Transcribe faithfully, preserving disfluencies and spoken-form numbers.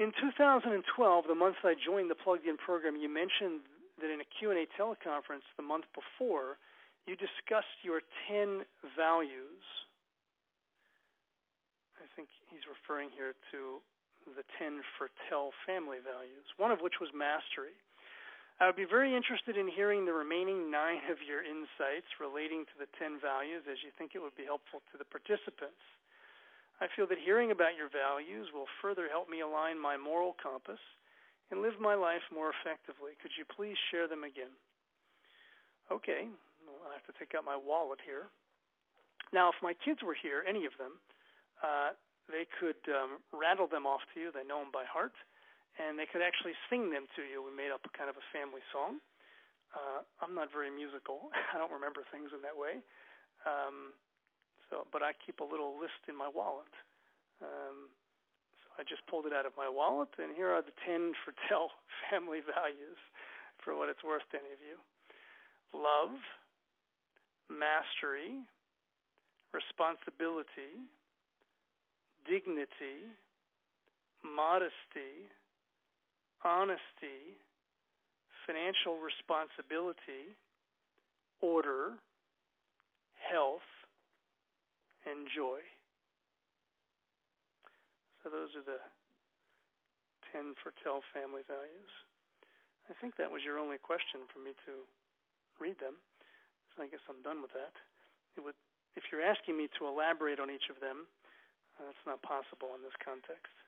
In two thousand twelve, the month I joined the Plugged In program, you mentioned that in a Q and A teleconference the month before, you discussed your ten values. I think he's referring here to the ten Fertel family values, one of which was mastery. I would be very interested in hearing the remaining nine of your insights relating to the ten values, as you think it would be helpful to the participants. I feel that hearing about your values will further help me align my moral compass and live my life more effectively. Could you please share them again? Okay, well, I have to take out my wallet here. Now, if my kids were here, any of them, uh, they could um, rattle them off to you. They know them by heart, and they could actually sing them to you. We made up a kind of a family song. Uh, I'm not very musical. I don't remember things in that way. Um, So, but I keep a little list in my wallet. Um, so I just pulled it out of my wallet, and here are the ten Fertel family values for what it's worth to any of you. Love, mastery, responsibility, dignity, modesty, honesty, financial responsibility, order, health, and joy. So those are the ten Fertel family values. I think that was your only question for me to read them. So I guess I'm done with that. It would, if you're asking me to elaborate on each of them, uh, that's not possible in this context.